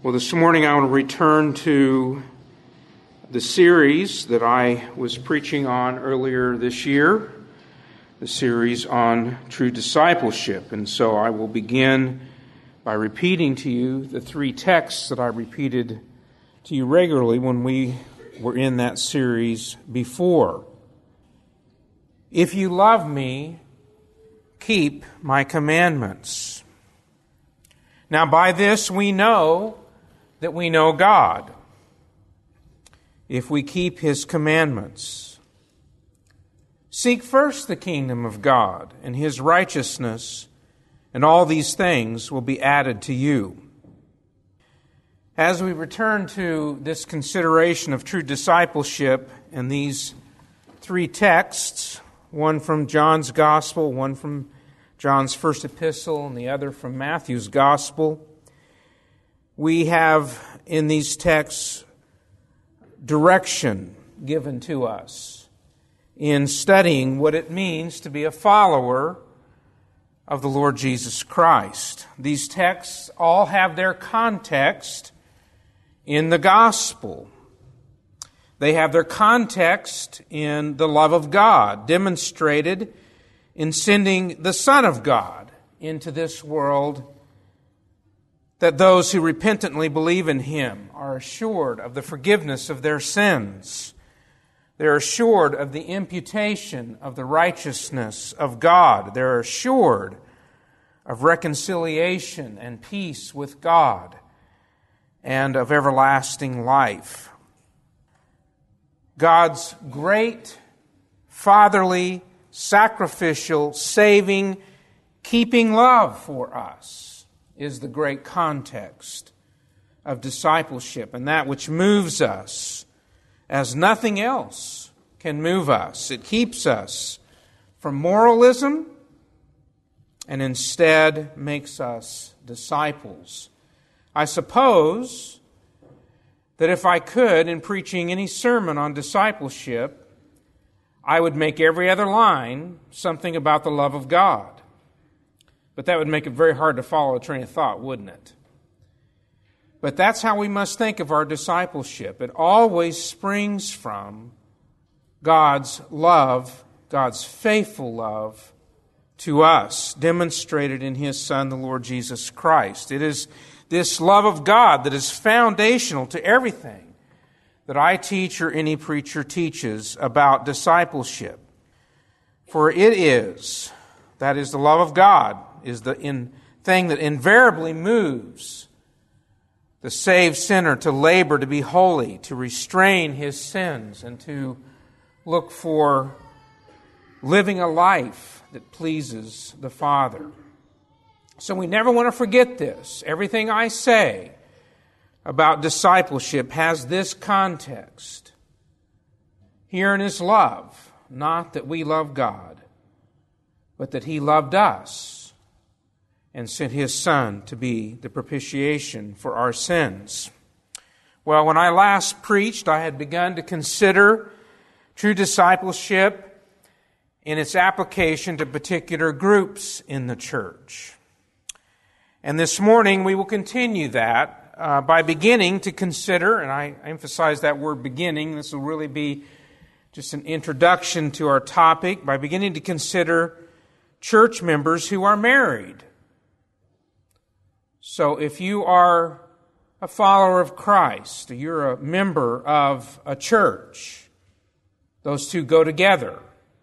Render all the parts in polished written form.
Well, this morning I want to return to the series that I was preaching on earlier this year, the series on true discipleship. And so I will begin by repeating to you the three texts that I repeated to you regularly when we were in that series before. If you love me, keep my commandments. Now by this we know that we know God, if we keep His commandments. Seek first the kingdom of God and His righteousness, and all these things will be added to you. As we return to this consideration of true discipleship and these three texts, one from John's Gospel, one from John's first epistle, and the other from Matthew's Gospel, we have in these texts direction given to us in studying what it means to be a follower of the Lord Jesus Christ. These texts all have their context in the gospel. They have their context in the love of God, demonstrated in sending the Son of God into this world, that those who repentantly believe in Him are assured of the forgiveness of their sins. They're assured of the imputation of the righteousness of God. They're assured of reconciliation and peace with God and of everlasting life. God's great, fatherly, sacrificial, saving, keeping love for us is the great context of discipleship, and that which moves us as nothing else can move us. It keeps us from moralism and instead makes us disciples. I suppose that if I could, in preaching any sermon on discipleship, I would make every other line something about the love of God. But that would make it very hard to follow a train of thought, wouldn't it? But that's how we must think of our discipleship. It always springs from God's love, God's faithful love to us, demonstrated in His Son, the Lord Jesus Christ. It is this love of God that is foundational to everything that I teach or any preacher teaches about discipleship. For it is, that is the love of God, is the thing that invariably moves the saved sinner to labor to be holy, to restrain his sins, and to look for living a life that pleases the Father. So we never want to forget this. Everything I say about discipleship has this context. Herein is love, not that we love God, but that He loved us and sent His Son to be the propitiation for our sins. Well, when I last preached, I had begun to consider true discipleship in its application to particular groups in the church. And this morning we will continue that by beginning to consider, and I emphasize that word beginning, this will really be just an introduction to our topic, by beginning to consider church members who are married. So if you are a follower of Christ, you're a member of a church, those two go together,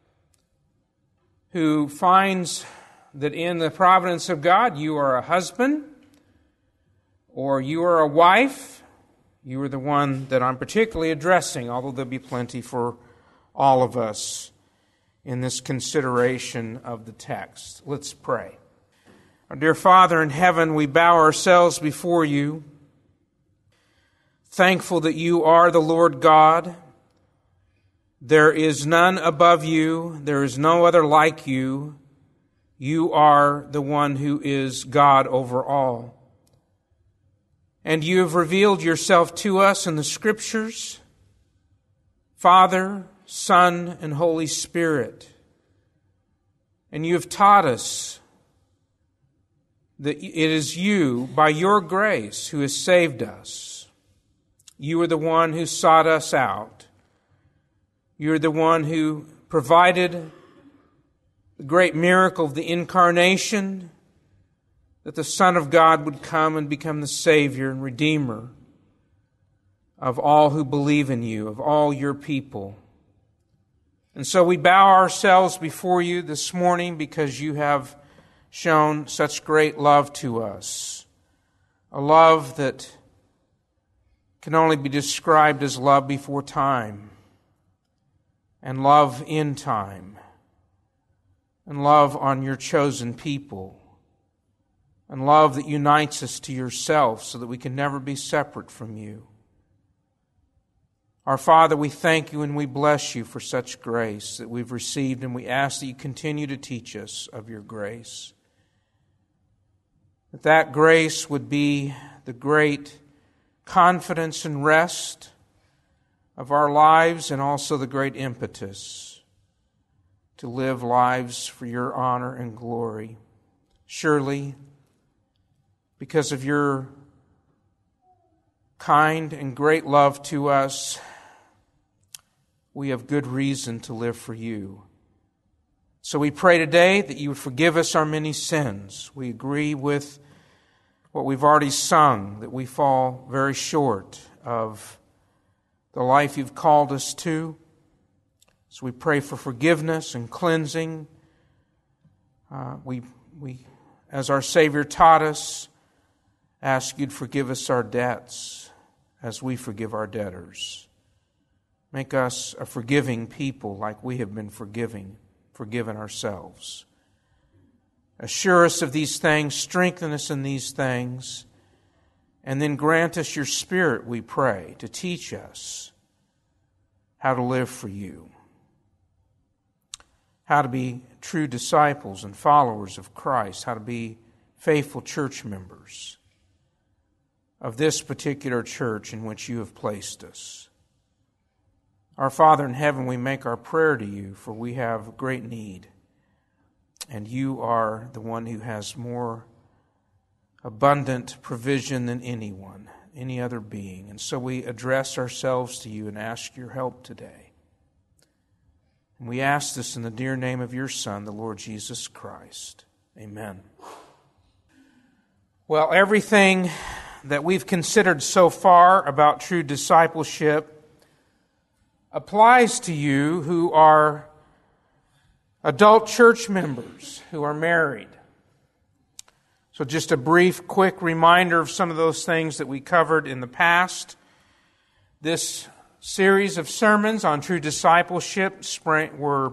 who finds that in the providence of God you are a husband or you are a wife, you are the one that I'm particularly addressing, although there'll be plenty for all of us in this consideration of the text. Let's pray. Our dear Father in heaven, we bow ourselves before You, thankful that You are the Lord God. There is none above You. There is no other like You. You are the one who is God over all. And You have revealed Yourself to us in the Scriptures, Father, Son, and Holy Spirit. And You have taught us that it is you, by your grace, who has saved us. You are the one who sought us out. You are the one who provided the great miracle of the incarnation, that the Son of God would come and become the Savior and Redeemer of all who believe in you, of all your people. And so we bow ourselves before you this morning because you have shown such great love to us, a love that can only be described as love before time, and love in time, and love on your chosen people, and love that unites us to yourself so that we can never be separate from you. Our Father, we thank you and we bless you for such grace that we've received, and we ask that you continue to teach us of your grace. That grace would be the great confidence and rest of our lives, and also the great impetus to live lives for your honor and glory. Surely, because of your kind and great love to us, we have good reason to live for you. So we pray today that you would forgive us our many sins. We agree with what we've already sung, that we fall very short of the life you've called us to. So we pray for forgiveness and cleansing. We, as our Savior taught us, ask you'd forgive us our debts as we forgive our debtors. Make us a forgiving people like we have been forgiven ourselves. Assure us of these things, strengthen us in these things, and then grant us your Spirit, we pray, to teach us how to live for you, how to be true disciples and followers of Christ, how to be faithful church members of this particular church in which you have placed us. Our Father in heaven, we make our prayer to you, for we have great need, and you are the one who has more abundant provision than anyone, any other being. And so we address ourselves to you and ask your help today. And we ask this in the dear name of your Son, the Lord Jesus Christ. Amen. Well, everything that we've considered so far about true discipleship applies to you who are adult church members, who are married. So just a brief, quick reminder of some of those things that we covered in the past. This series of sermons on true discipleship they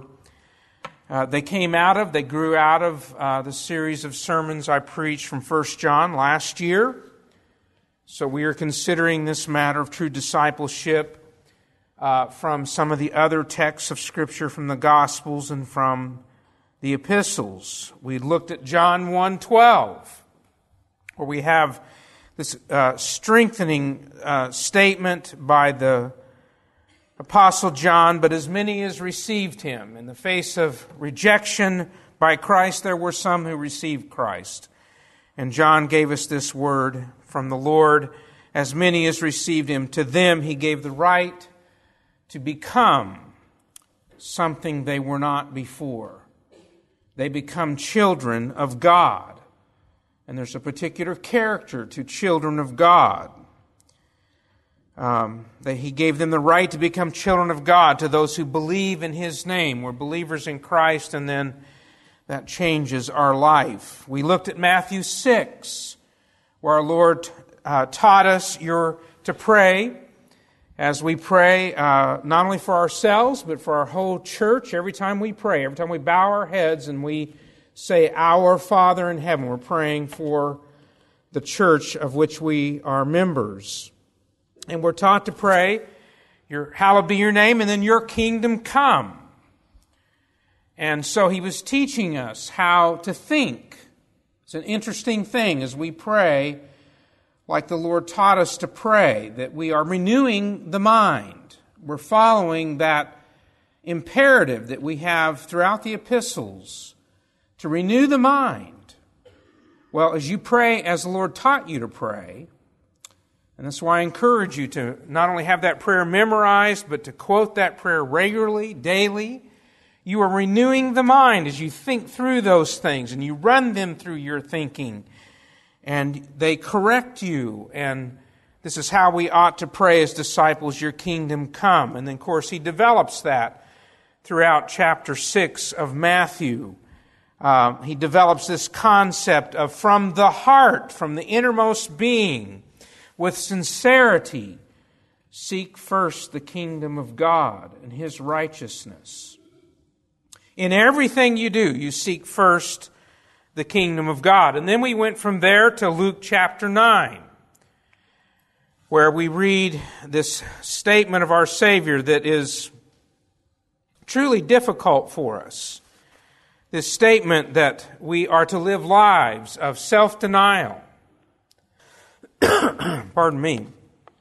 grew out of the series of sermons I preached from 1 John last year. So we are considering this matter of true discipleship from some of the other texts of Scripture from the Gospels and from the epistles. We looked at John 1:12, where we have this strengthening statement by the Apostle John, but as many as received him. In the face of rejection by Christ, there were some who received Christ. And John gave us this word from the Lord: as many as received him, to them he gave the right to become something they were not before. They become children of God. And there's a particular character to children of God. That he gave them the right to become children of God to those who believe in his name. We're believers in Christ, and then that changes our life. We looked at Matthew 6, where our Lord taught us to pray. As we pray, not only for ourselves, but for our whole church, every time we pray, every time we bow our heads and we say, "Our Father in heaven," we're praying for the church of which we are members. And we're taught to pray, "Hallowed be your name," and then "Your kingdom come." And so he was teaching us how to think. It's an interesting thing as we pray, like the Lord taught us to pray, that we are renewing the mind. We're following that imperative that we have throughout the epistles to renew the mind. Well, as you pray as the Lord taught you to pray, and that's why I encourage you to not only have that prayer memorized, but to quote that prayer regularly, daily. You are renewing the mind as you think through those things and you run them through your thinking. And they correct you. And this is how we ought to pray as disciples, your kingdom come. And then, of course, he develops that throughout chapter 6 of Matthew. He develops this concept of from the heart, from the innermost being, with sincerity, seek first the kingdom of God and His righteousness. In everything you do, you seek first the kingdom of God. And then we went from there to Luke chapter 9, where we read this statement of our Savior that is truly difficult for us. This statement that we are to live lives of self-denial. Pardon me.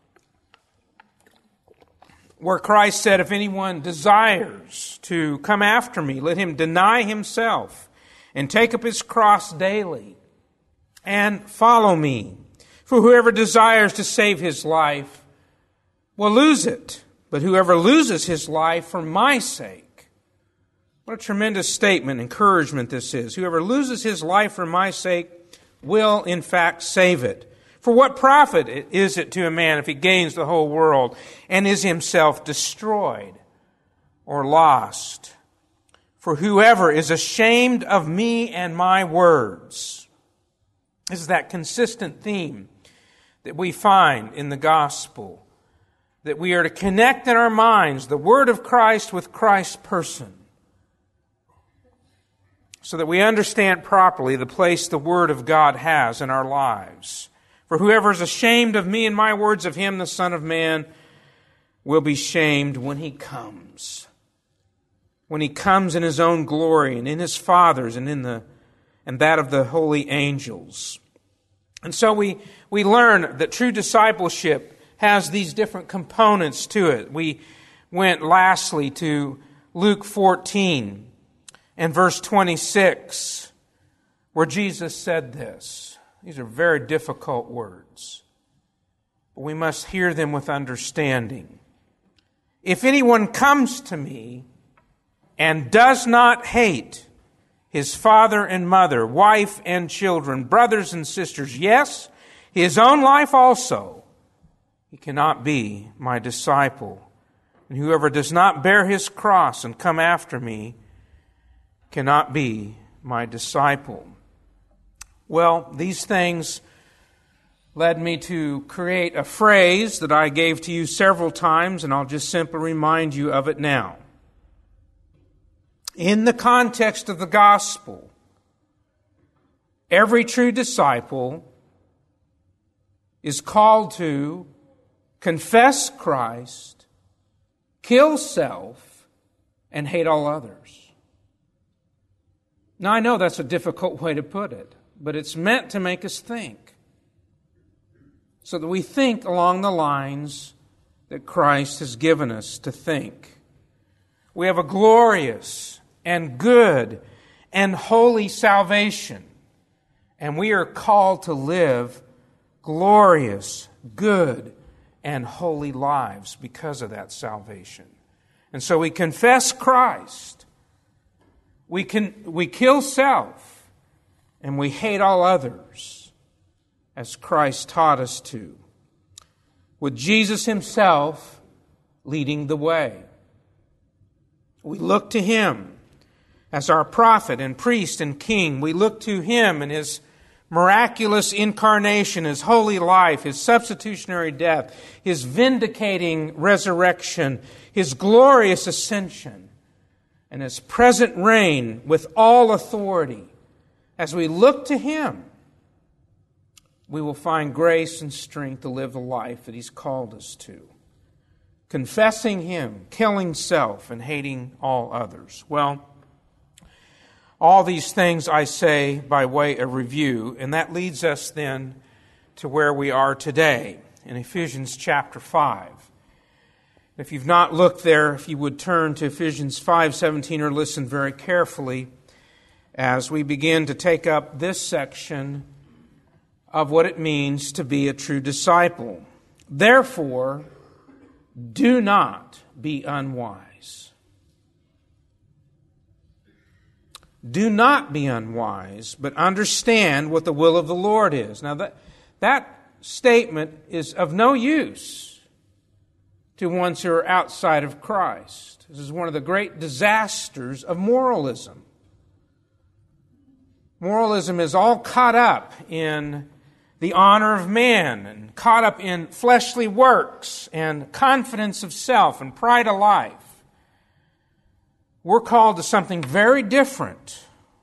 Where Christ said, if anyone desires to come after me, let him deny himself and take up his cross daily and follow me. For whoever desires to save his life will lose it, but whoever loses his life for my sake. What a tremendous statement, encouragement this is. Whoever loses his life for my sake will in fact save it. For what profit is it to a man if he gains the whole world and is himself destroyed or lost? For whoever is ashamed of me and my words. This is that consistent theme that we find in the gospel, that we are to connect in our minds the word of Christ with Christ's person, so that we understand properly the place the word of God has in our lives. For whoever is ashamed of me and my words, of him the Son of Man will be shamed when he comes. When he comes in his own glory and in his Father's and and that of the holy angels. And so we learn that true discipleship has these different components to it. We went lastly to Luke 14 and verse 26, where Jesus said this. These are very difficult words, but we must hear them with understanding. If anyone comes to me and does not hate his father and mother, wife and children, brothers and sisters, yes, his own life also, he cannot be my disciple. And whoever does not bear his cross and come after me cannot be my disciple. Well, these things led me to create a phrase that I gave to you several times, and I'll just simply remind you of it now. In the context of the gospel, every true disciple is called to confess Christ, kill self, and hate all others. Now, I know that's a difficult way to put it, but it's meant to make us think, so that we think along the lines that Christ has given us to think. We have a glorious and good and holy salvation, and we are called to live glorious, good, and holy lives because of that salvation. And so we confess Christ, we kill self, and we hate all others, as Christ taught us to, with Jesus himself leading the way. We look to him as our prophet and priest and king. We look to him and his miraculous incarnation, his holy life, his substitutionary death, his vindicating resurrection, his glorious ascension, and his present reign with all authority. As we look to him, we will find grace and strength to live the life that he's called us to. Confessing him, killing self, and hating all others. Well, all these things I say by way of review, and that leads us then to where we are today, in Ephesians chapter 5. If you've not looked there, if you would turn to Ephesians 5:17 or listen very carefully as we begin to take up this section of what it means to be a true disciple. Therefore, do not be unwise. Do not be unwise, but understand what the will of the Lord is. Now, that statement is of no use to ones who are outside of Christ. This is one of the great disasters of moralism. Moralism is all caught up in the honor of man and caught up in fleshly works and confidence of self and pride of life. We're called to something very different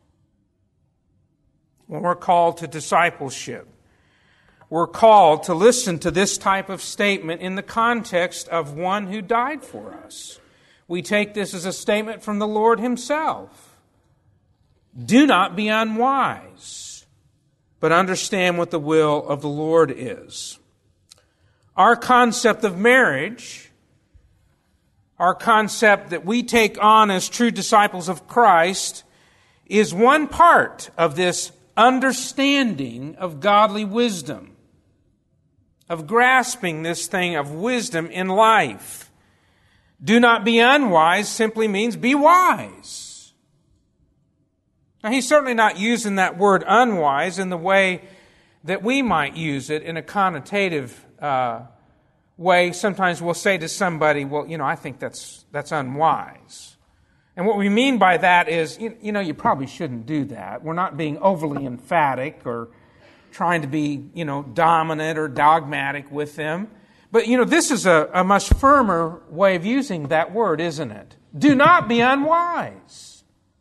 when we're called to discipleship. We're called to listen to this type of statement in the context of one who died for us. We take this as a statement from the Lord Himself. Do not be unwise, but understand what the will of the Lord is. Our concept of marriage, our concept that we take on as true disciples of Christ, is one part of this understanding of godly wisdom, of grasping this thing of wisdom in life. Do not be unwise simply means be wise. Now, he's certainly not using that word unwise in the way that we might use it in a connotative way. Sometimes we'll say to somebody, well, I think that's unwise. And what we mean by that is, you probably shouldn't do that. We're not being overly emphatic or trying to be, dominant or dogmatic with them. But, this is a much firmer way of using that word, isn't it? Do not be unwise,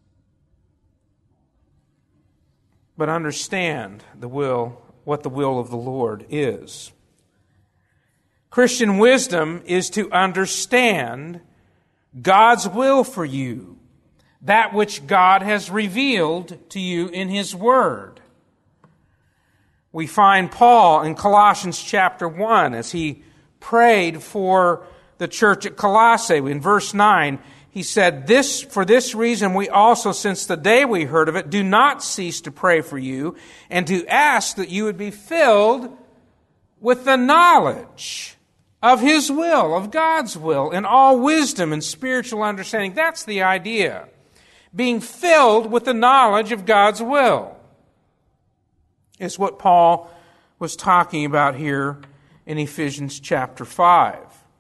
but understand what the will of the Lord is. Christian wisdom is to understand God's will for you, that which God has revealed to you in His Word. We find Paul in Colossians chapter 1 as he prayed for the church at Colossae. In verse 9, he said, For this reason we also, since the day we heard of it, do not cease to pray for you and to ask that you would be filled with the knowledge of His will, of God's will, in all wisdom and spiritual understanding. That's the idea. Being filled with the knowledge of God's will is what Paul was talking about here in Ephesians chapter 5.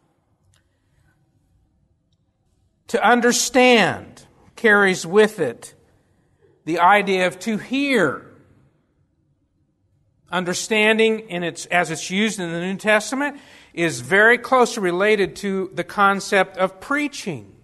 To understand carries with it the idea of to hear. Understanding, as it's used in the New Testament, is very closely related to the concept of preaching.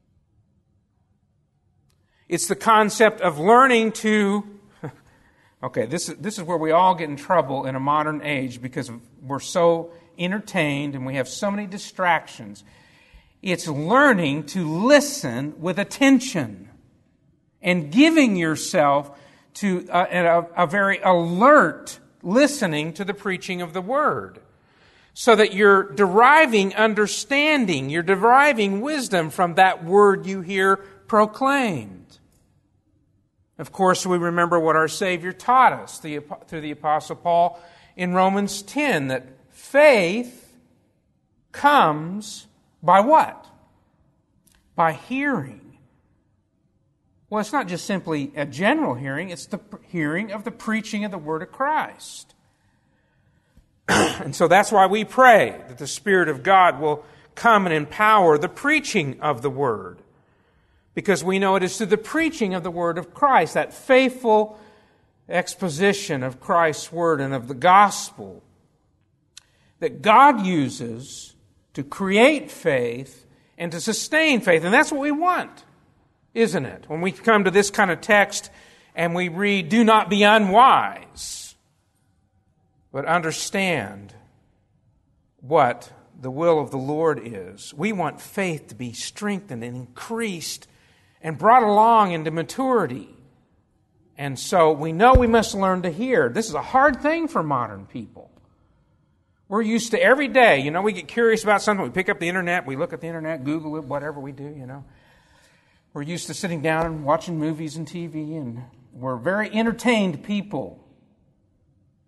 It's the concept of learning to... Okay, this is where we all get in trouble in a modern age because we're so entertained and we have so many distractions. It's learning to listen with attention and giving yourself to a very alert listening to the preaching of the Word, so that you're deriving understanding, you're deriving wisdom from that Word you hear proclaimed. Of course, we remember what our Savior taught us through the Apostle Paul in Romans 10, that faith comes by what? By hearing. Well, it's not just simply a general hearing, it's the hearing of the preaching of the Word of Christ. And so that's why we pray that the Spirit of God will come and empower the preaching of the Word. Because we know it is through the preaching of the Word of Christ, that faithful exposition of Christ's Word and of the Gospel, that God uses to create faith and to sustain faith. And that's what we want, isn't it? When we come to this kind of text and we read, do not be unwise, but understand what the will of the Lord is. We want faith to be strengthened and increased and brought along into maturity. And so we know we must learn to hear. This is a hard thing for modern people. We're used to every day, we get curious about something. We pick up the internet, we look at the internet, Google it, whatever we do, We're used to sitting down and watching movies and TV, and we're very entertained people.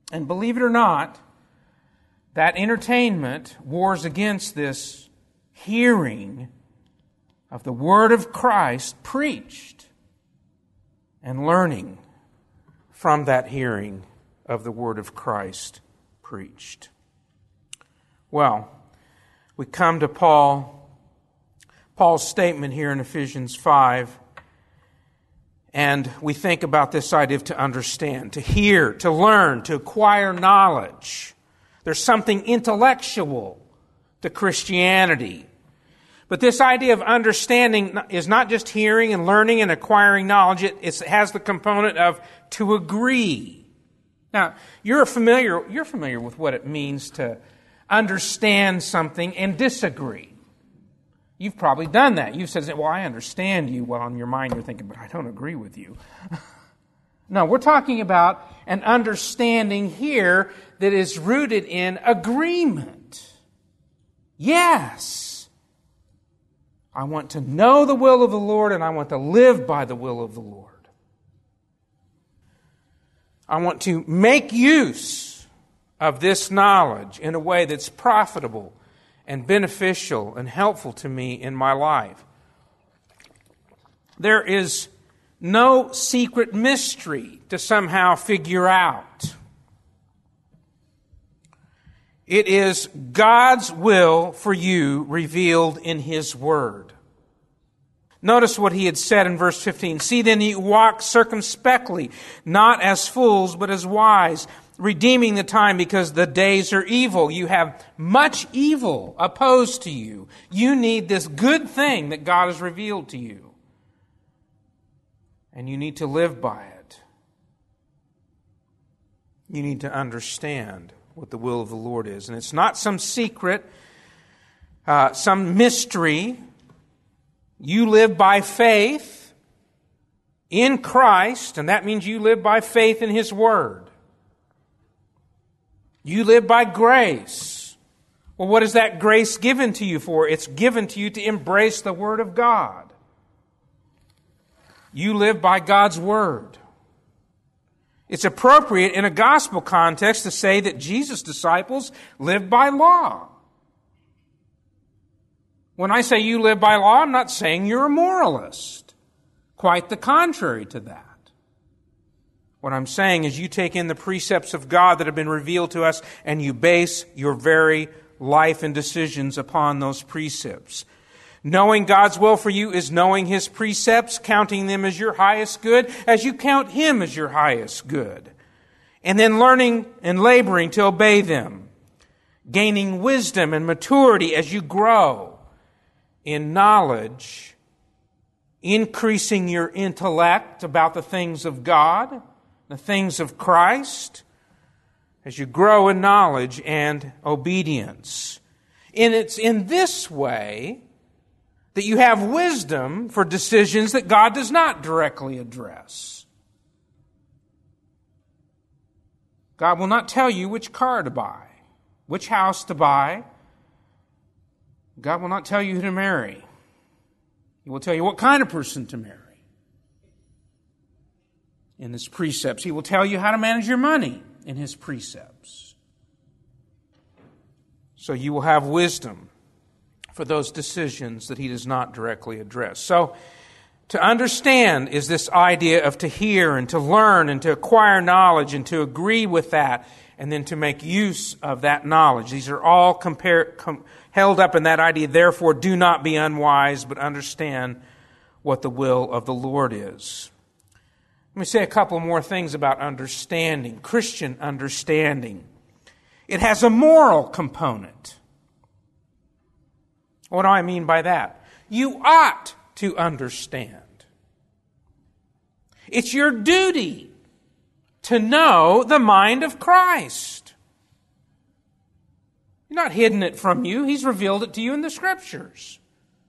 And believe it or not, that entertainment wars against this hearing of the Word of Christ preached and learning from that hearing of the Word of Christ preached. Well, we come to Paul's statement here in Ephesians 5, and we think about this idea of to understand, to hear, to learn, to acquire knowledge. There's something intellectual to Christianity. But this idea of understanding is not just hearing and learning and acquiring knowledge. It has the component of to agree. Now, you're familiar with what it means to understand something and disagree. You've probably done that. You've said, well, I understand you. Well, in your mind you're thinking, but I don't agree with you. No, we're talking about an understanding here that is rooted in agreement. Yes, I want to know the will of the Lord, and I want to live by the will of the Lord. I want to make use of this knowledge in a way that's profitable and beneficial and helpful to me in my life. There is no secret mystery to somehow figure out. It is God's will for you revealed in His Word. Notice what he had said in verse 15. See then you walk circumspectly, not as fools, but as wise, redeeming the time because the days are evil. You have much evil opposed to you. You need this good thing that God has revealed to you. And you need to live by it. You need to understand what the will of the Lord is. And it's not some secret, some mystery. You live by faith in Christ, and that means you live by faith in His Word. You live by grace. Well, what is that grace given to you for? It's given to you to embrace the Word of God. You live by God's Word. It's appropriate in a gospel context to say that Jesus' disciples lived by law. When I say you live by law, I'm not saying you're a moralist. Quite the contrary to that. What I'm saying is you take in the precepts of God that have been revealed to us and you base your very life and decisions upon those precepts. Knowing God's will for you is knowing His precepts, counting them as your highest good, as you count Him as your highest good. And then learning and laboring to obey them. Gaining wisdom and maturity as you grow in knowledge, increasing your intellect about the things of God, the things of Christ, as you grow in knowledge and obedience. And it's in this way that you have wisdom for decisions that God does not directly address. God will not tell you which car to buy, which house to buy. God will not tell you who to marry. He will tell you what kind of person to marry. In His precepts, He will tell you how to manage your money in His precepts. So you will have wisdom for those decisions that He does not directly address. So to understand is this idea of to hear and to learn and to acquire knowledge and to agree with that and then to make use of that knowledge. These are all held up in that idea, therefore do not be unwise, but understand what the will of the Lord is. Let me say a couple more things about understanding, Christian understanding. It has a moral component. What do I mean by that? You ought to understand. It's your duty to know the mind of Christ. He's not hidden it from you. He's revealed it to you in the Scriptures.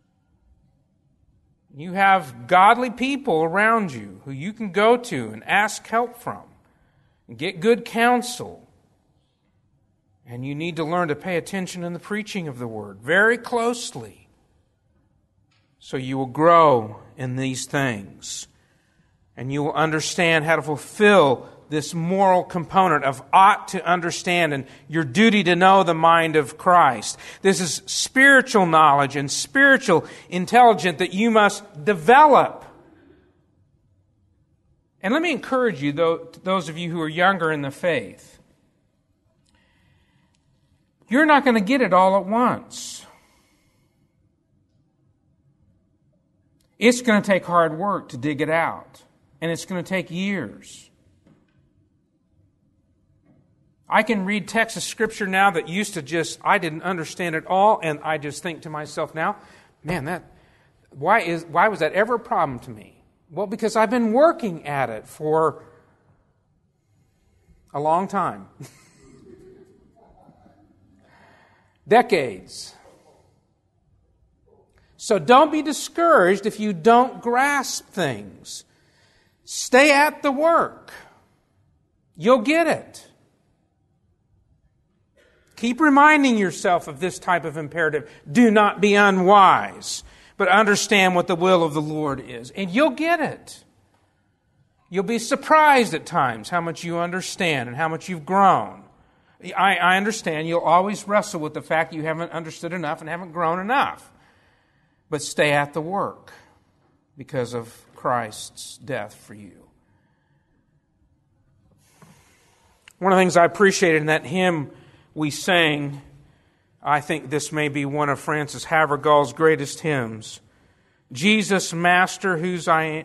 You have godly people around you who you can go to and ask help from and get good counsel. And you need to learn to pay attention in the preaching of the Word very closely so you will grow in these things and you will understand how to fulfill this moral component of ought to understand and your duty to know the mind of Christ. This is spiritual knowledge and spiritual intelligence that you must develop. And let me encourage you, those of you who are younger in the faith, you're not going to get it all at once. It's going to take hard work to dig it out, and it's going to take years. I can read texts of Scripture now that used to I didn't understand it all, and I just think to myself now, man, why was that ever a problem to me? Well, because I've been working at it for a long time. Decades. So don't be discouraged if you don't grasp things. Stay at the work. You'll get it. Keep reminding yourself of this type of imperative. Do not be unwise, but understand what the will of the Lord is. And you'll get it. You'll be surprised at times how much you understand and how much you've grown. I understand you'll always wrestle with the fact you haven't understood enough and haven't grown enough. But stay at the work because of Christ's death for you. One of the things I appreciated in that hymn we sang, I think this may be one of Francis Havergal's greatest hymns. Jesus, Master, whose I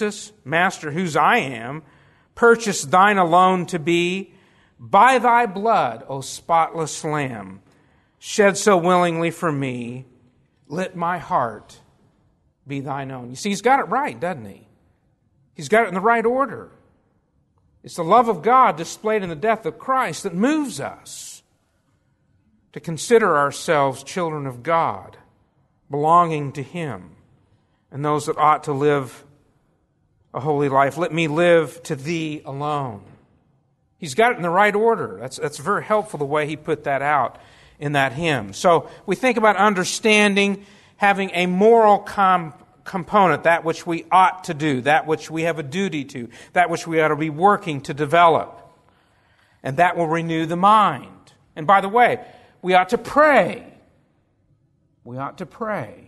am, purchased thine alone to be, by thy blood, O spotless Lamb, shed so willingly for me, let my heart be thine own. You see, he's got it right, doesn't he? He's got it in the right order. It's the love of God displayed in the death of Christ that moves us to consider ourselves children of God, belonging to Him, and those that ought to live a holy life. Let me live to Thee alone. He's got it in the right order. That's very helpful the way he put that out in that hymn. So we think about understanding, having a moral component, that which we ought to do, that which we have a duty to, that which we ought to be working to develop. And that will renew the mind. And by the way, we ought to pray. We ought to pray.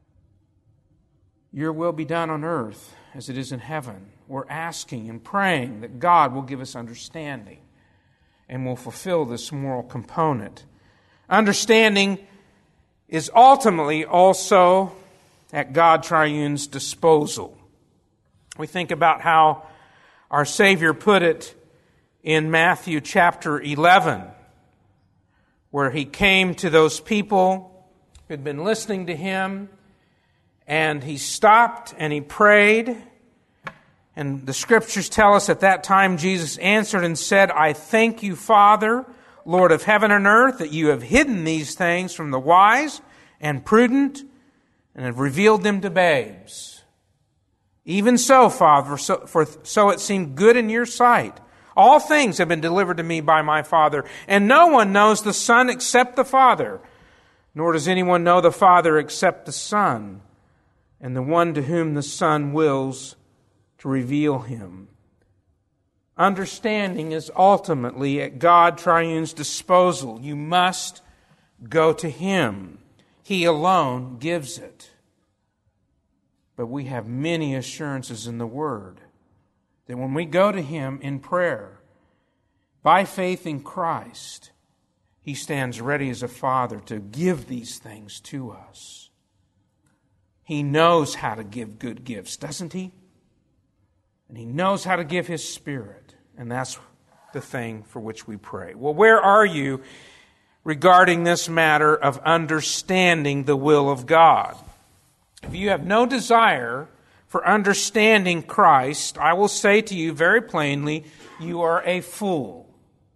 Your will be done on earth as it is in heaven. We're asking and praying that God will give us understanding and will fulfill this moral component. Understanding is ultimately also at God Triune's disposal. We think about how our Savior put it in Matthew chapter 11, where He came to those people who had been listening to Him, and He stopped and He prayed. And the Scriptures tell us at that time Jesus answered and said, I thank you, Father, Lord of heaven and earth, that you have hidden these things from the wise and prudent and have revealed them to babes. Even so, Father, so it seemed good in your sight. All things have been delivered to me by my Father, and no one knows the Son except the Father, nor does anyone know the Father except the Son, and the one to whom the Son wills to reveal Him. Understanding is ultimately at God Triune's disposal. You must go to Him. He alone gives it. But we have many assurances in the Word that when we go to Him in prayer, by faith in Christ, He stands ready as a Father to give these things to us. He knows how to give good gifts, doesn't He? And He knows how to give His Spirit. And that's the thing for which we pray. Well, where are you regarding this matter of understanding the will of God? If you have no desire for understanding Christ, I will say to you very plainly, you are a fool.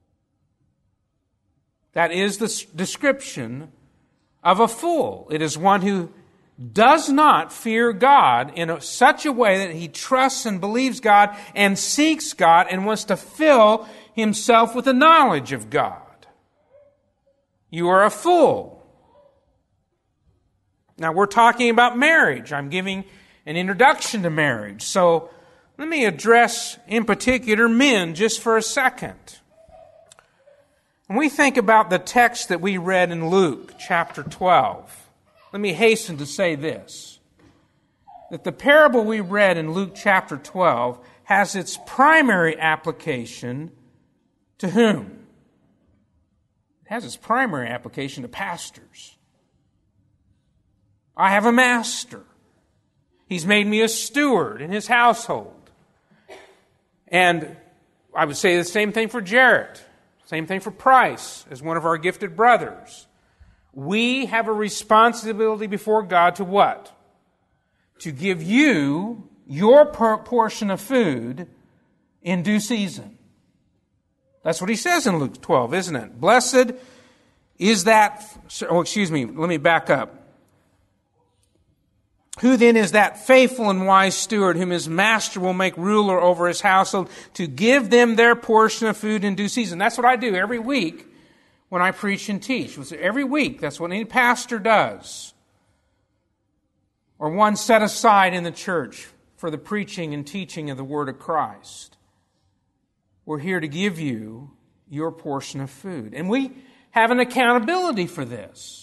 That is the description of a fool. It is one who does not fear God in such a way that he trusts and believes God and seeks God and wants to fill himself with the knowledge of God. You are a fool. Now, we're talking about marriage. I'm giving an introduction to marriage. So Let me address in particular men just for a second. When we think about the text that we read in Luke chapter 12, let me hasten to say this, that the parable we read in Luke chapter 12 has its primary application to whom? It has its primary application to pastors. I have a master. He's made me a steward in his household. And I would say the same thing for Jarrett. Same thing for Price, as one of our gifted brothers. We have a responsibility before God to what? To give you your portion of food in due season. That's what he says in Luke 12, isn't it? Blessed is that... let me back up. Who then is that faithful and wise steward whom his master will make ruler over his household to give them their portion of food in due season? That's what I do every week when I preach and teach. Every week, that's what any pastor does. Or one set aside in the church for the preaching and teaching of the Word of Christ. We're here to give you your portion of food. And we have an accountability for this.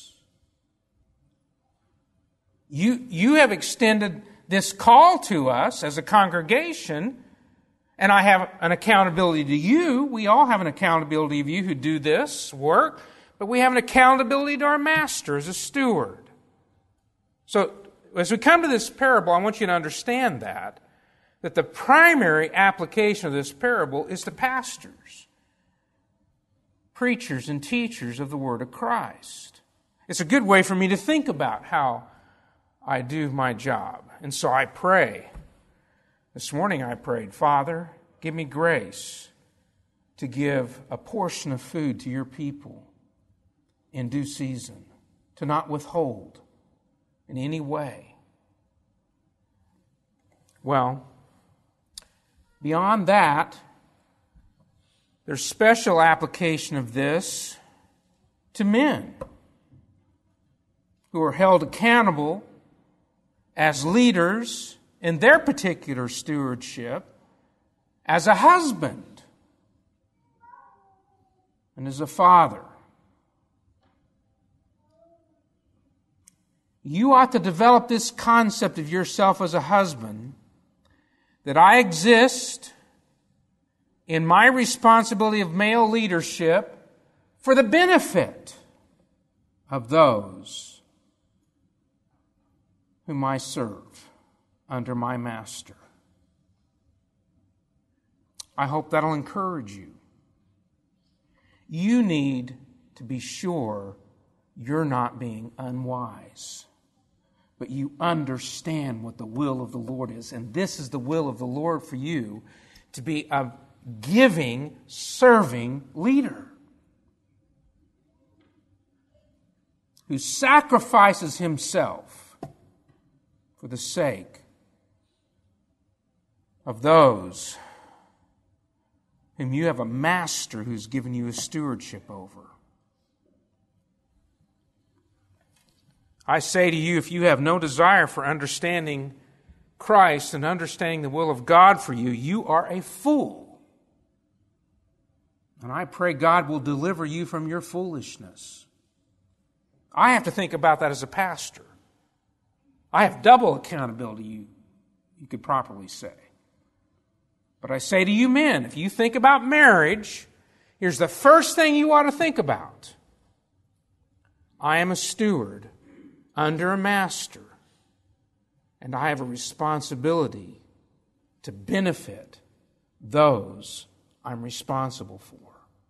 You have extended this call to us as a congregation, and I have an accountability to you. We all have an accountability of you who do this work, but we have an accountability to our master as a steward. So, as we come to this parable, I want you to understand that the primary application of this parable is to pastors, preachers and teachers of the Word of Christ. It's a good way for me to think about how I do my job. And so I pray. This morning I prayed, Father, give me grace to give a portion of food to your people in due season, to not withhold in any way. Well, beyond that, there's special application of this to men who are held accountable as leaders in their particular stewardship, as a husband and as a father. You ought to develop this concept of yourself as a husband, that I exist in my responsibility of male leadership for the benefit of those whom I serve under my master. I hope that'll encourage you. You need to be sure you're not being unwise, but you understand what the will of the Lord is. And this is the will of the Lord for you, to be a giving, serving leader who sacrifices himself for the sake of those whom you have a master who's given you a stewardship over. I say to you, if you have no desire for understanding Christ and understanding the will of God for you, you are a fool. And I pray God will deliver you from your foolishness. I have to think about that as a pastor. I have double accountability, you could properly say. But I say to you men, if you think about marriage, here's the first thing you ought to think about. I am a steward under a master, and I have a responsibility to benefit those I'm responsible for.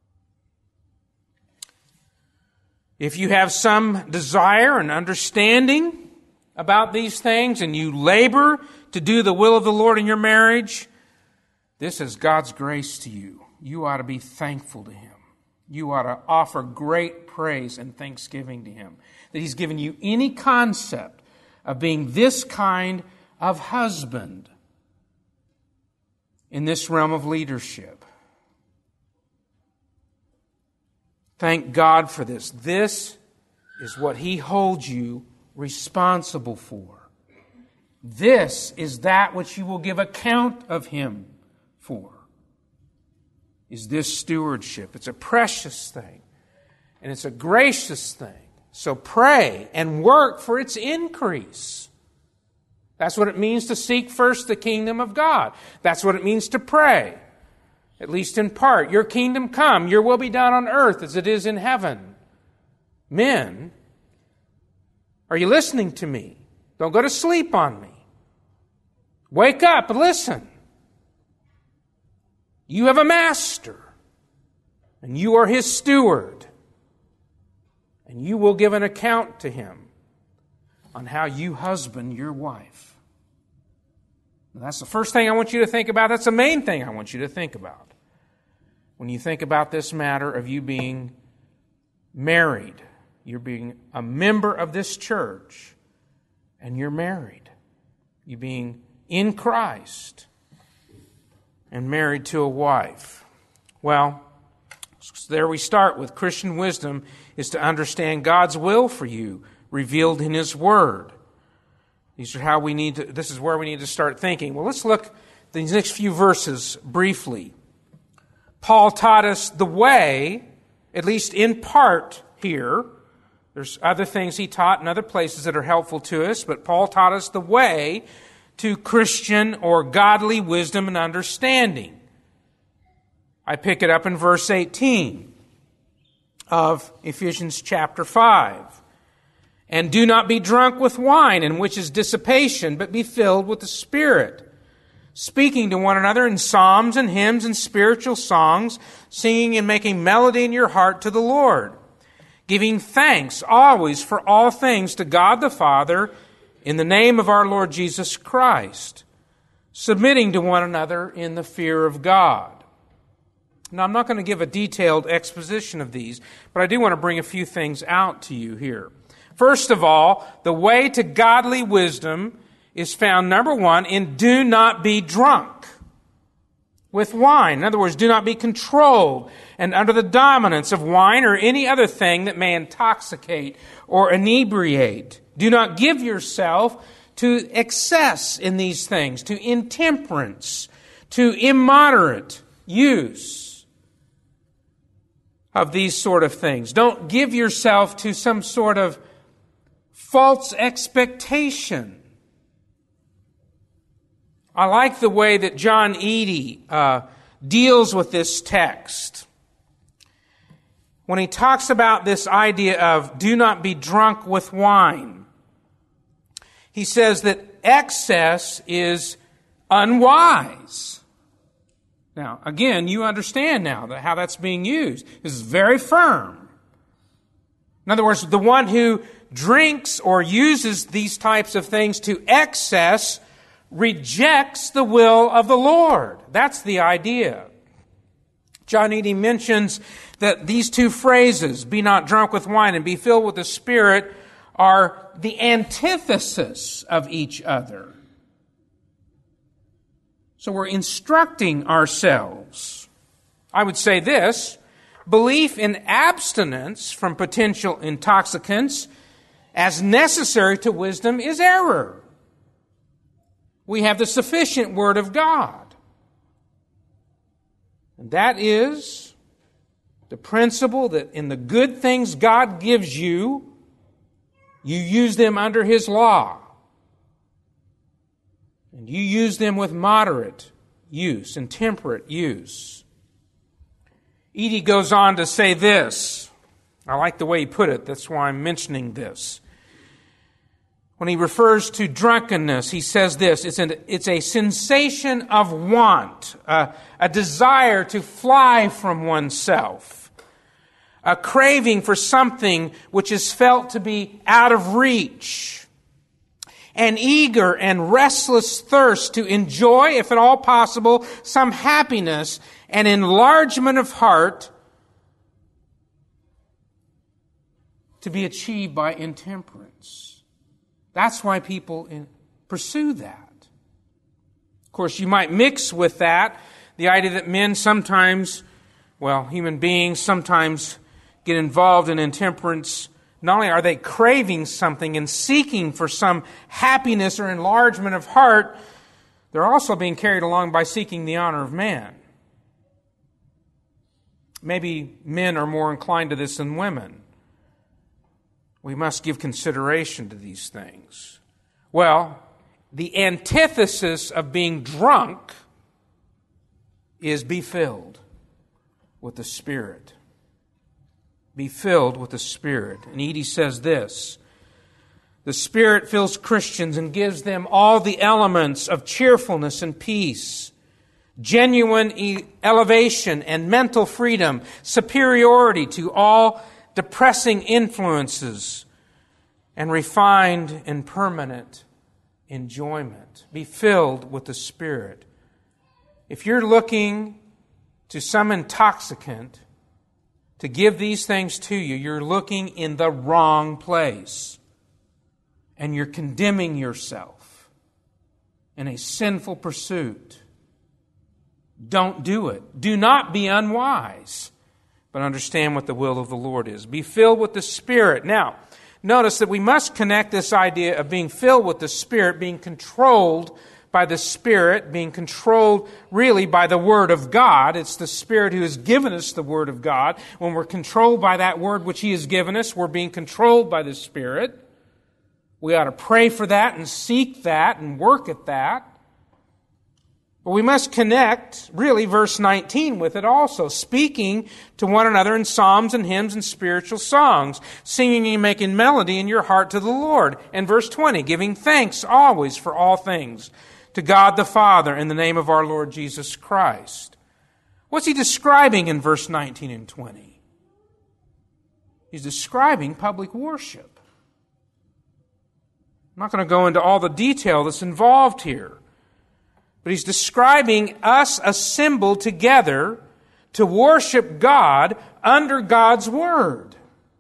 If you have some desire and understanding about these things, and you labor to do the will of the Lord in your marriage, this is God's grace to you. You ought to be thankful to Him. You ought to offer great praise and thanksgiving to Him, that He's given you any concept of being this kind of husband in this realm of leadership. Thank God for this. This is what He holds you responsible for. This is that which you will give account of him for. Is this stewardship. It's a precious thing. And it's a gracious thing. So pray and work for its increase. That's what it means to seek first the kingdom of God. That's what it means to pray. At least in part. Your kingdom come, your will be done on earth as it is in heaven. Men, are you listening to me? Don't go to sleep on me. Wake up and listen. You have a master, and you are his steward, and you will give an account to him on how you husband your wife. And that's the first thing I want you to think about. That's the main thing I want you to think about. When you think about this matter of you being married, you're being a member of this church, and you're married. You being in Christ and married to a wife. Well, there we start with Christian wisdom is to understand God's will for you revealed in His Word. This is where we need to start thinking. Well, let's look at these next few verses briefly. Paul taught us the way, at least in part here. There's other things he taught in other places that are helpful to us, but Paul taught us the way to Christian or godly wisdom and understanding. I pick it up in verse 18 of Ephesians chapter 5. And do not be drunk with wine, in which is dissipation, but be filled with the Spirit, speaking to one another in psalms and hymns and spiritual songs, singing and making melody in your heart to the Lord, giving thanks always for all things to God the Father, in the name of our Lord Jesus Christ, submitting to one another in the fear of God. Now, I'm not going to give a detailed exposition of these, but I do want to bring a few things out to you here. First of all, the way to godly wisdom is found, number one, in do not be drunk with wine. In other words, do not be controlled and under the dominance of wine or any other thing that may intoxicate or inebriate. Do not give yourself to excess in these things, to intemperance, to immoderate use of these sort of things. Don't give yourself to some sort of false expectation. I like the way that John Eadie deals with this text. When he talks about this idea of do not be drunk with wine, he says that excess is unwise. Now, again, you understand now how that's being used. This is very firm. In other words, the one who drinks or uses these types of things to excess rejects the will of the Lord. That's the idea. John Eadie mentions that these two phrases, be not drunk with wine and be filled with the Spirit, are the antithesis of each other. So we're instructing ourselves. I would say this, belief in abstinence from potential intoxicants as necessary to wisdom is error. We have the sufficient Word of God. And that is the principle that in the good things God gives you, you use them under His law. And you use them with moderate use and temperate use. Eadie goes on to say this. I like the way he put it. That's why I'm mentioning this. When he refers to drunkenness, he says this. It's a sensation of want, a desire to fly from oneself, a craving for something which is felt to be out of reach, an eager and restless thirst to enjoy, if at all possible, some happiness and enlargement of heart to be achieved by intemperance. That's why people pursue that. Of course, you might mix with that the idea that men sometimes, human beings sometimes get involved in intemperance not only are they craving something and seeking for some happiness or enlargement of heart, they're also being carried along by seeking the honor of man. Maybe men are more inclined to this than women. We must give consideration to these things. Well, the antithesis of being drunk is be filled with the Spirit. Be filled with the Spirit. And Edie says this: the Spirit fills Christians and gives them all the elements of cheerfulness and peace, genuine elevation and mental freedom, superiority to all depressing influences, and refined and permanent enjoyment. Be filled with the Spirit. If you're looking to some intoxicant to give these things to you, you're looking in the wrong place. And you're condemning yourself in a sinful pursuit. Don't do it. Do not be unwise, but understand what the will of the Lord is. Be filled with the Spirit. Now, notice that we must connect this idea of being filled with the Spirit, being controlled by the Spirit, being controlled really by the Word of God. It's the Spirit who has given us the Word of God. When we're controlled by that Word which He has given us, we're being controlled by the Spirit. We ought to pray for that and seek that and work at that. But we must connect, really, verse 19 with it also. Speaking to one another in psalms and hymns and spiritual songs, singing and making melody in your heart to the Lord. And verse 20, giving thanks always for all things to God the Father in the name of our Lord Jesus Christ. What's he describing in verse 19 and 20? He's describing public worship. I'm not going to go into all the detail that's involved here. But he's describing us assembled together to worship God under God's Word.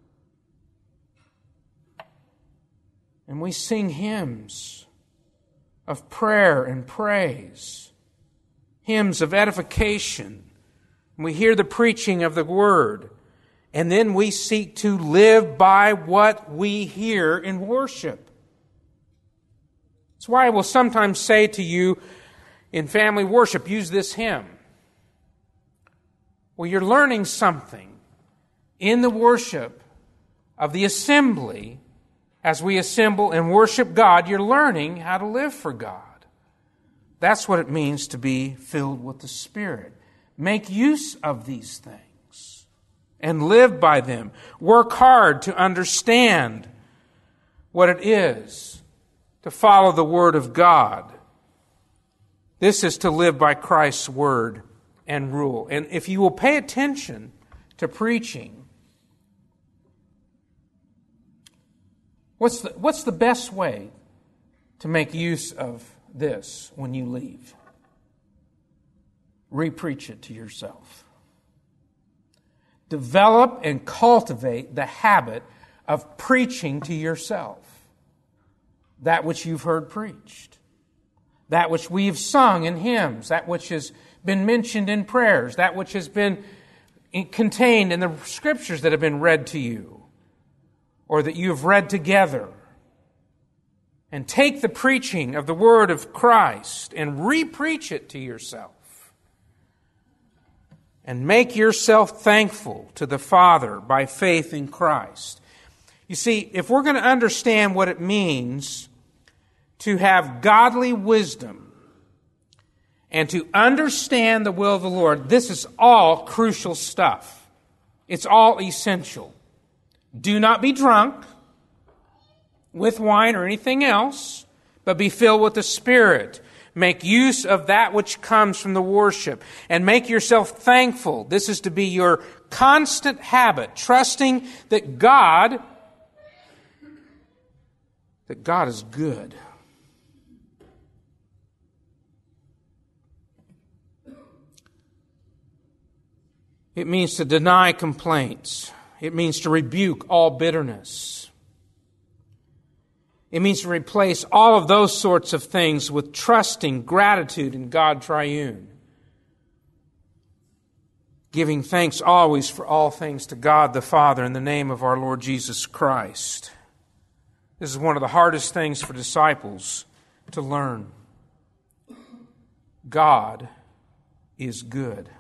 And we sing hymns of prayer and praise, hymns of edification. And we hear the preaching of the Word. And then we seek to live by what we hear in worship. That's why I will sometimes say to you, in family worship, use this hymn. Well, you're learning something in the worship of the assembly. As we assemble and worship God, you're learning how to live for God. That's what it means to be filled with the Spirit. Make use of these things and live by them. Work hard to understand what it is to follow the Word of God. This is to live by Christ's Word and rule. And if you will pay attention to preaching, what's the best way to make use of this when you leave? Repreach it to yourself. Develop and cultivate the habit of preaching to yourself that which you've heard preached. That which we've sung in hymns, that which has been mentioned in prayers, that which has been contained in the scriptures that have been read to you, or that you have read together. And take the preaching of the Word of Christ and re-preach it to yourself. And make yourself thankful to the Father by faith in Christ. You see, if we're going to understand what it means to have godly wisdom and to understand the will of the Lord, this is all crucial stuff. It's all essential. Do not be drunk with wine or anything else, but be filled with the Spirit. Make use of that which comes from the worship and make yourself thankful. This is to be your constant habit, trusting that God is good. It means to deny complaints. It means to rebuke all bitterness. It means to replace all of those sorts of things with trusting, gratitude in God Triune. giving thanks always for all things to God the Father in the name of our Lord Jesus Christ. This is one of the hardest things for disciples to learn. God is good.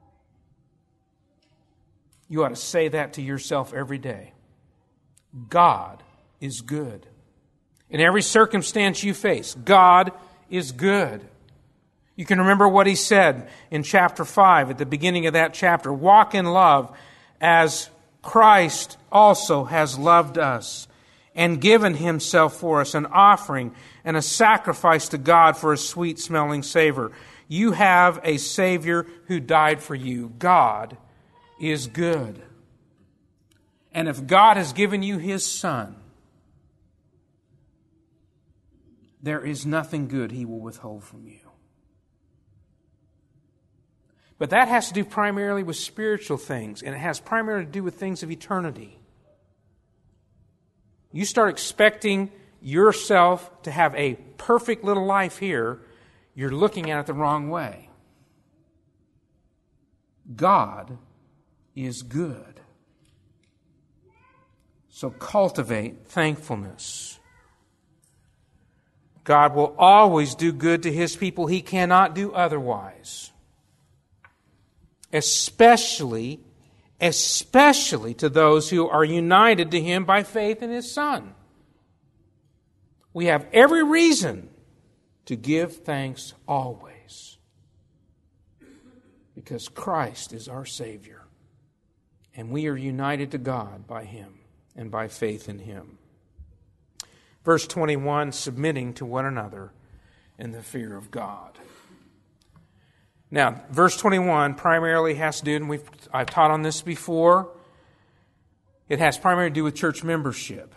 You ought to say that to yourself every day. God is good. In every circumstance you face, God is good. You can remember what He said in chapter 5, at the beginning of that chapter. Walk in love as Christ also has loved us and given Himself for us, an offering and a sacrifice to God for a sweet-smelling savor. You have a Savior who died for you. God is good. And if God has given you His Son, there is nothing good He will withhold from you. But that has to do primarily with spiritual things, and it has primarily to do with things of eternity. You start expecting yourself to have a perfect little life here, you're looking at it the wrong way. God is good. So cultivate thankfulness. God will always do good to His people. He cannot do otherwise. Especially to those who are united to Him by faith in His Son. We have every reason to give thanks always, because Christ is our Savior, and we are united to God by Him and by faith in Him. Verse 21, submitting to one another in the fear of God. Now, verse 21 primarily has to do, and I've taught on this before, it has primarily to do with church membership.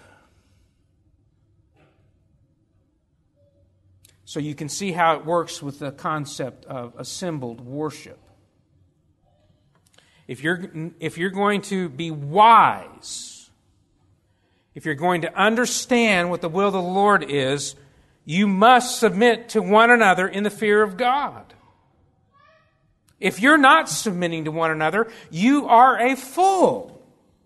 So you can see how it works with the concept of assembled worship. If you're going to be wise, if you're going to understand what the will of the Lord is, you must submit to one another in the fear of God. If you're not submitting to one another, you are a fool.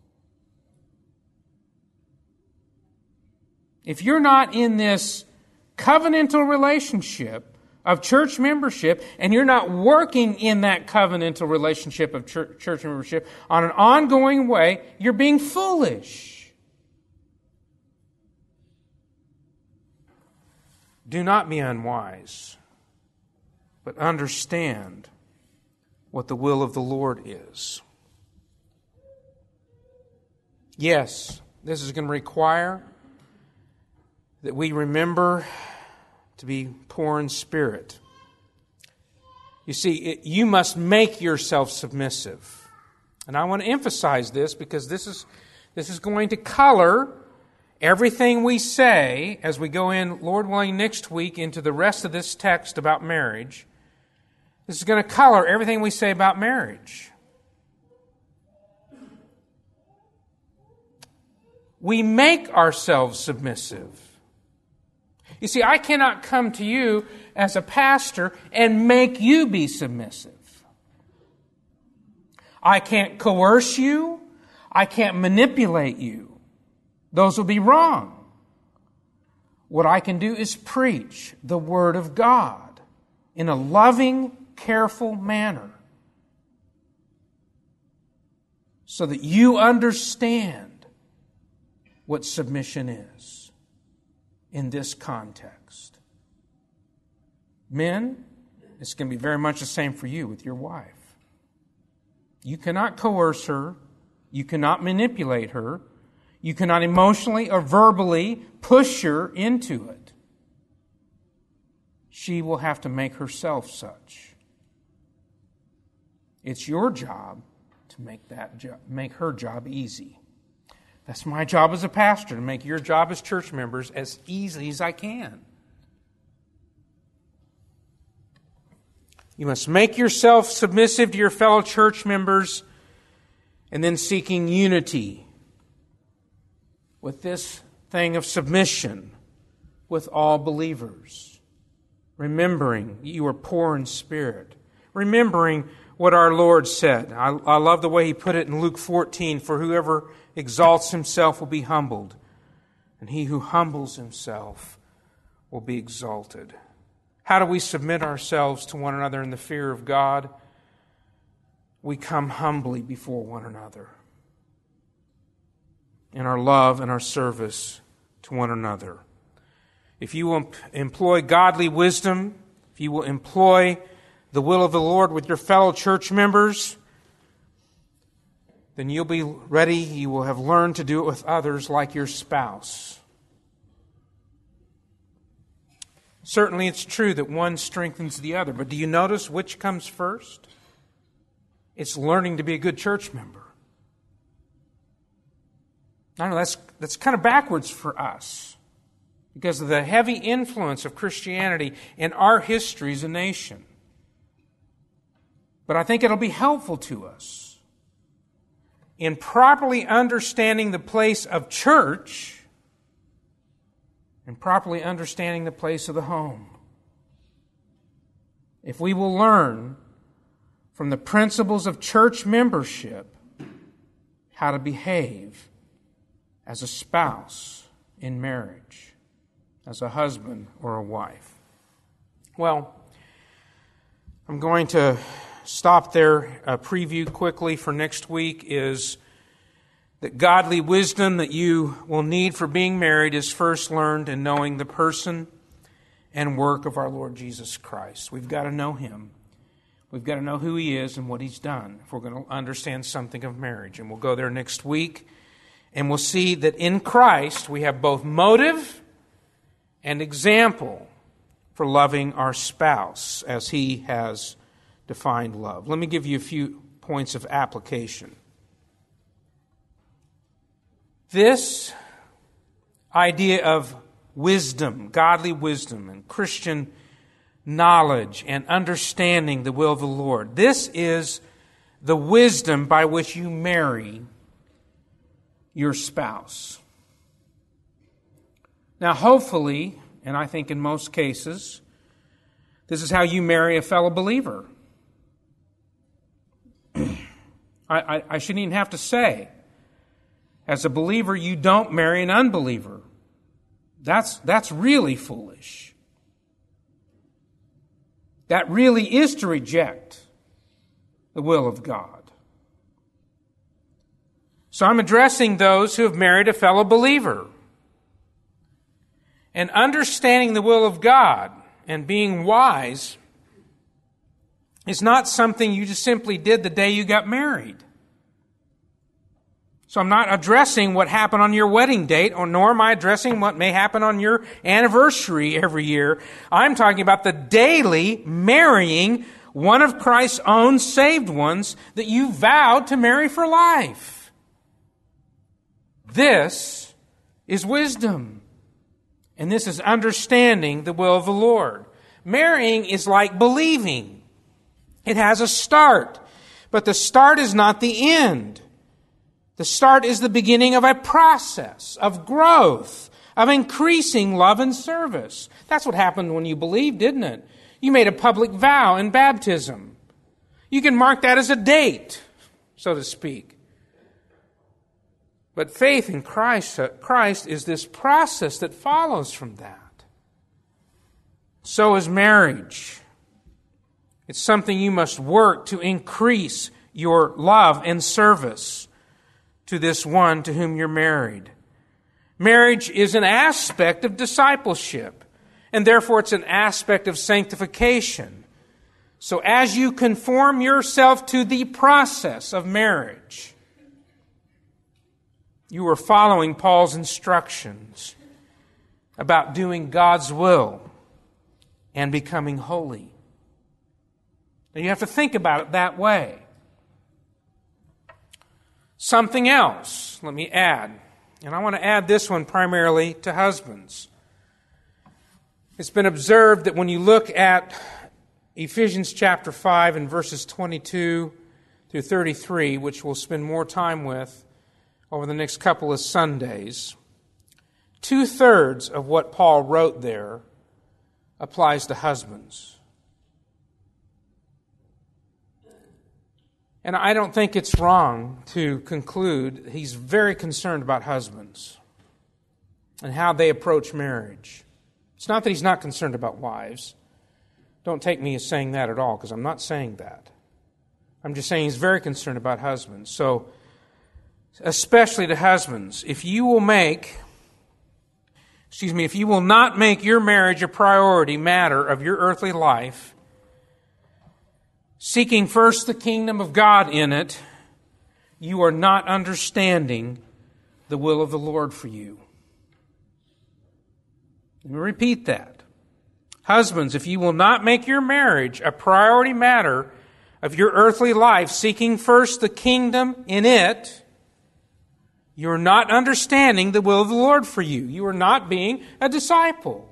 If you're not in this covenantal relationship of church membership, and you're not working in that covenantal relationship of church membership on an ongoing way, you're being foolish. Do not be unwise, but understand what the will of the Lord is. Yes, this is going to require that we remember to be poor in spirit. You see, you must make yourself submissive. And I want to emphasize this because this is going to color everything we say as we go in, Lord willing, next week into the rest of this text about marriage. This is going to color everything we say about marriage. We make ourselves submissive. You see, I cannot come to you as a pastor and make you be submissive. I can't coerce you. I can't manipulate you. Those will be wrong. What I can do is preach the Word of God in a loving, careful manner so that you understand what submission is in this context. Men, it's going to be very much the same for you with your wife. You cannot coerce her. You cannot manipulate her. You cannot emotionally or verbally push her into it. She will have to make herself such. It's your job to make her job easy. That's my job as a pastor, to make your job as church members as easy as I can. You must make yourself submissive to your fellow church members and then seeking unity with this thing of submission with all believers. Remembering you are poor in spirit. Remembering what our Lord said. I love the way He put it in Luke 14, "For whoever exalts himself will be humbled, and he who humbles himself will be exalted." How do we submit ourselves to one another in the fear of God? We come humbly before one another in our love and our service to one another. If you will employ godly wisdom, if you will employ the will of the Lord with your fellow church members, then you'll be ready. You will have learned to do it with others like your spouse. Certainly it's true that one strengthens the other, but do you notice which comes first? It's learning to be a good church member. I know that's kind of backwards for us because of the heavy influence of Christianity in our history as a nation. But I think it'll be helpful to us in properly understanding the place of church and properly understanding the place of the home. If we will learn from the principles of church membership how to behave as a spouse in marriage, as a husband or a wife. Well, I'm going to stop there. A preview quickly for next week is that godly wisdom that you will need for being married is first learned in knowing the person and work of our Lord Jesus Christ. We've got to know Him. We've got to know who He is and what He's done if we're going to understand something of marriage. And we'll go there next week, and we'll see that in Christ we have both motive and example for loving our spouse as He has defined love. Let me give you a few points of application. This idea of wisdom, godly wisdom, and Christian knowledge and understanding the will of the Lord, this is the wisdom by which you marry your spouse. Now, hopefully, and I think in most cases, this is how you marry a fellow believer. I shouldn't even have to say, as a believer, you don't marry an unbeliever. That's really foolish. That really is to reject the will of God. So I'm addressing those who have married a fellow believer. And understanding the will of God and being wise is not something you just simply did the day you got married. So I'm not addressing what happened on your wedding date, nor am I addressing what may happen on your anniversary every year. I'm talking about the daily marrying one of Christ's own saved ones that you vowed to marry for life. This is wisdom. And this is understanding the will of the Lord. Marrying is like believing. It has a start, but the start is not the end. The start is the beginning of a process of growth, of increasing love and service. That's what happened when you believed, didn't it? You made a public vow in baptism. You can mark that as a date, so to speak. But faith in Christ is this process that follows from that. So is marriage. It's something you must work to increase your love and service to this one to whom you're married. Marriage is an aspect of discipleship, and therefore it's an aspect of sanctification. So as you conform yourself to the process of marriage, you are following Paul's instructions about doing God's will and becoming holy. Now you have to think about it that way. Something else, let me add, and I want to add this one primarily to husbands. It's been observed that when you look at Ephesians chapter 5 and verses 22 through 33, which we'll spend more time with over the next couple of Sundays, 2/3 of what Paul wrote there applies to husbands. And I don't think it's wrong to conclude he's very concerned about husbands and how they approach marriage. It's not that he's not concerned about wives. Don't take me as saying that at all, because I'm not saying that. I'm just saying he's very concerned about husbands. So, especially to husbands, if you will not make your marriage a priority matter of your earthly life, seeking first the kingdom of God in it, you are not understanding the will of the Lord for you. Let me repeat that. Husbands, if you will not make your marriage a priority matter of your earthly life, seeking first the kingdom in it, you are not understanding the will of the Lord for you. You are not being a disciple.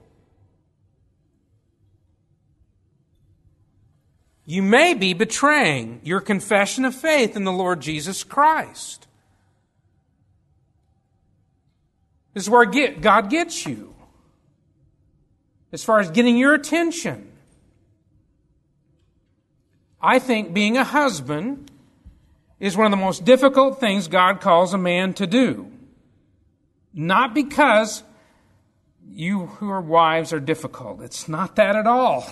You may be betraying your confession of faith in the Lord Jesus Christ. This is where God gets you, as far as getting your attention. I think being a husband is one of the most difficult things God calls a man to do. Not because you who are wives are difficult. It's not that at all.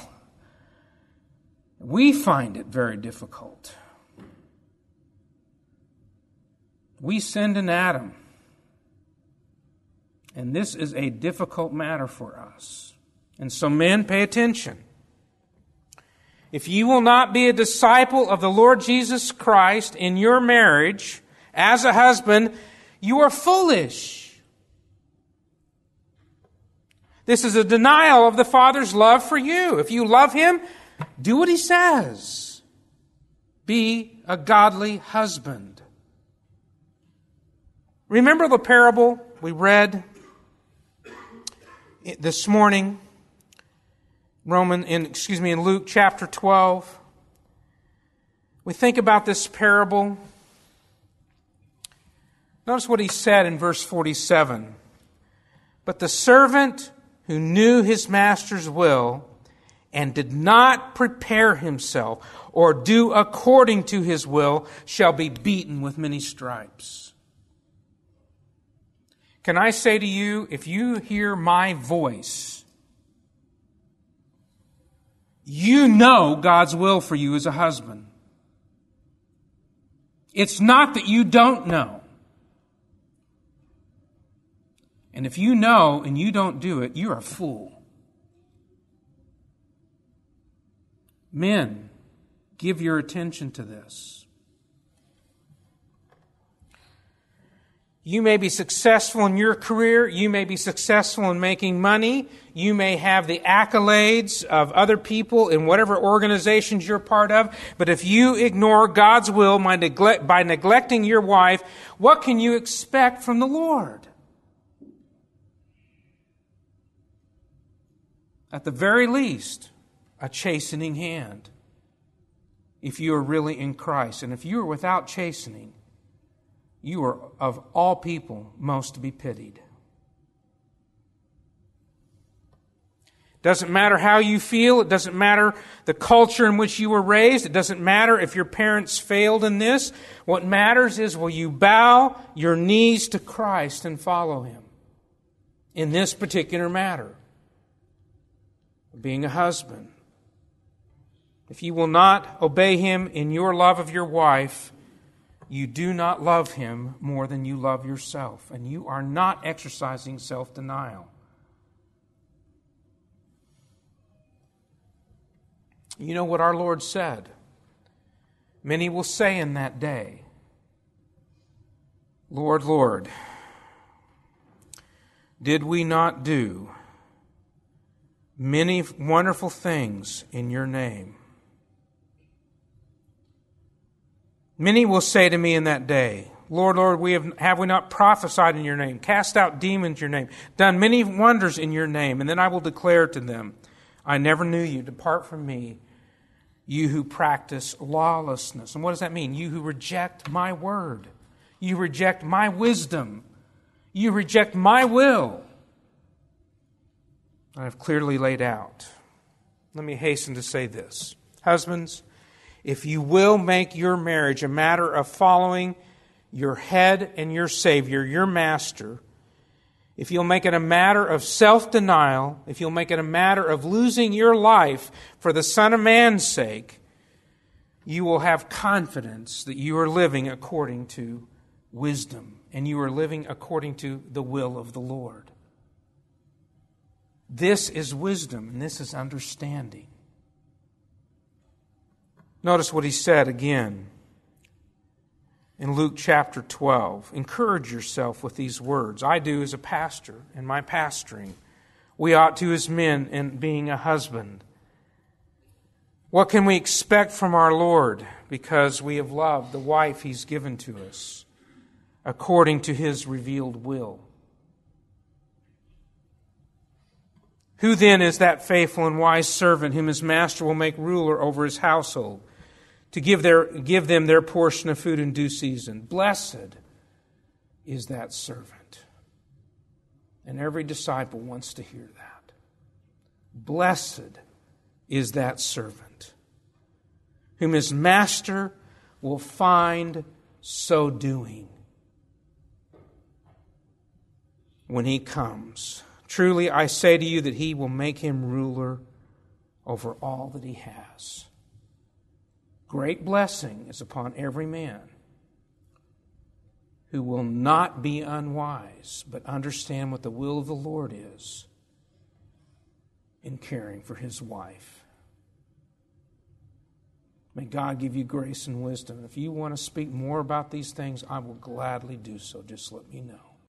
We find it very difficult. We sinned in Adam. And this is a difficult matter for us. And so men, pay attention. If you will not be a disciple of the Lord Jesus Christ in your marriage, as a husband, you are foolish. This is a denial of the Father's love for you. If you love Him, do what He says. Be a godly husband. Remember the parable we read this morning? In Luke chapter 12. We think about this parable. Notice what he said in verse 47. But the servant who knew his master's will and did not prepare himself or do according to his will shall be beaten with many stripes. Can I say to you, if you hear my voice, you know God's will for you as a husband. It's not that you don't know. And if you know and you don't do it, you're a fool. Men, give your attention to this. You may be successful in your career. You may be successful in making money. You may have the accolades of other people in whatever organizations you're part of. But if you ignore God's will by neglecting your wife, what can you expect from the Lord? At the very least, a chastening hand, if you are really in Christ. And if you are without chastening, you are of all people most to be pitied. Doesn't matter how you feel. It doesn't matter the culture in which you were raised. It doesn't matter if your parents failed in this. What matters is, will you bow your knees to Christ and follow Him in this particular matter? Being a husband. If you will not obey Him in your love of your wife, you do not love Him more than you love yourself, and you are not exercising self-denial. You know what our Lord said? Many will say in that day, Lord, Lord, did we not do many wonderful things in your name? Many will say to me in that day, Lord, Lord, have we not prophesied in your name, cast out demons in your name, done many wonders in your name? And then I will declare to them, I never knew you. Depart from me, you who practice lawlessness. And what does that mean? You who reject my word. You reject my wisdom. You reject my will. I have clearly laid out. Let me hasten to say this. Husbands, if you will make your marriage a matter of following your head and your Savior, your Master, if you'll make it a matter of self-denial, if you'll make it a matter of losing your life for the Son of Man's sake, you will have confidence that you are living according to wisdom and you are living according to the will of the Lord. This is wisdom and this is understanding. Notice what he said again in Luke chapter 12. Encourage yourself with these words. I do as a pastor in my pastoring. We ought to as men in being a husband. What can we expect from our Lord because we have loved the wife He's given to us according to His revealed will? Who then is that faithful and wise servant whom his master will make ruler over his household, to give them their portion of food in due season? Blessed is that servant. And every disciple wants to hear that. Blessed is that servant whom his master will find so doing when he comes. Truly, I say to you that he will make him ruler over all that he has. Great blessing is upon every man who will not be unwise, but understand what the will of the Lord is in caring for his wife. May God give you grace and wisdom. If you want to speak more about these things, I will gladly do so. Just let me know.